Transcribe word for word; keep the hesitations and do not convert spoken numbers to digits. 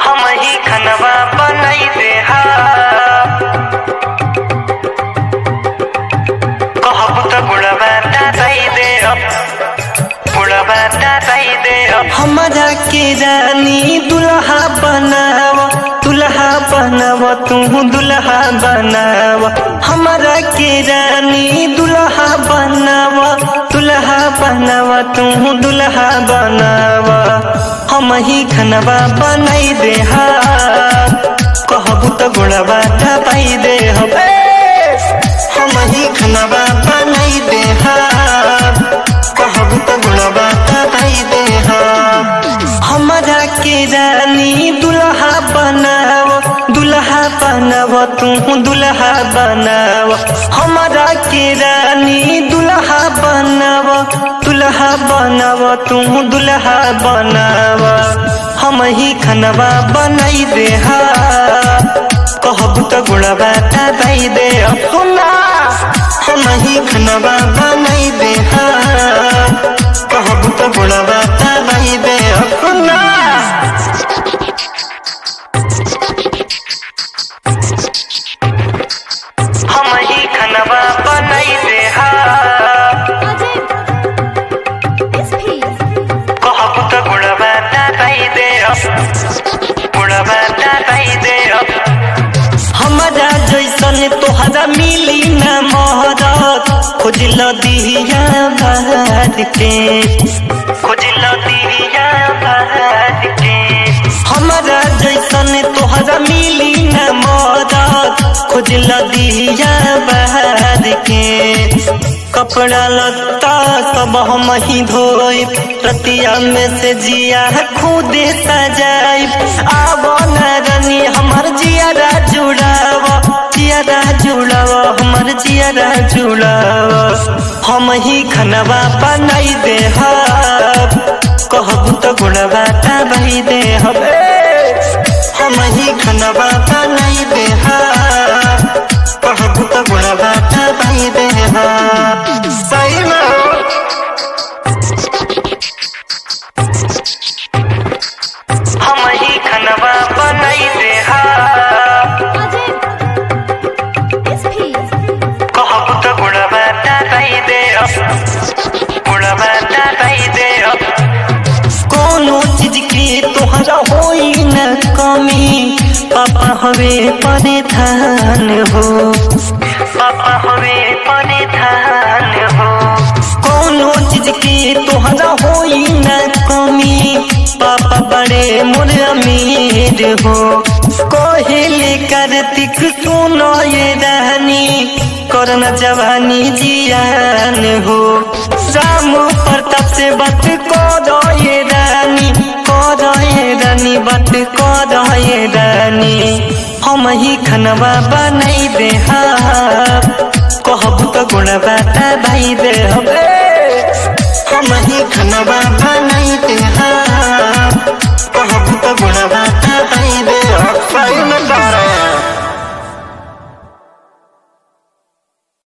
हम ही खनवा बनाई दे कहबू तो गुड़वा दाई दे गुड़वा दाई दे हमारा के रानी दुल्हा बनाव दुल्हा बनाव तू दुल्हा बनाव हमारा के रानी दुल्हा बनाव दुल्हा बनाव तू दुल्हा बनाव हम ही खनवा बनाई दे कहबू तो गुड़वा दाई दे हम ही खनवा बनाई दे कहबू तो गुड़वा दाई दे हमारा के रानी दुल्हा बनाव दुल्हा बनाव तू दुल्हा बनाव हमारा के रानी दुल्हा बनाव दुल्हा बनाव तू दुल्हा बनाव हम ही खनवा बनाई दे कहबू तो गुड़वा दाई दे हम ही खनवा बनाई दे कहबू तो गुड़वा दाई दे हम ही खनवा बनाई दे कहबू तो गुड़वा दाई दे गुड़वा दाई दे हमारा जैसन तोहरा मिली न मोहरत खोजल दिया बाहर के खोजल दिया बाहर के हमारा जैसन तोहरा मिली न मोहरत खोजल दिया बाहर के कपड़ा लत्ता सब हम ही धोई रतिया में से जिया खुदे सजाई आवो न रानी हमार जियारा जुड़ाव जियारा जुड़ाव हमार जियारा जुड़ाव हम ही खनवा बनाई दे कहबू तो गुड़वा दाई दे हम ही खनवा बनाई दे कहबू तो गुड़वा दाई दे सही में हम ही खनवा बनाई दे कहबू तो गुड़वा दाई दे गुड़वा दाई दे कोनो चीज की तोहरा होई न कमी पापा हवे परिधान हो पापा हवे परिधान हो कोनो चीज की तोहरा होई न कमी पापा बड़े मोर अमीर हो कोहेले कार्तिक सुनो ये रानी करना जवानी जियान हो राम प्रताप से बात करो ये रानी करो ये रानी बात करो ये रानी हम ही खनवा बनाई दे कहबू तो गुड़वा दाई दे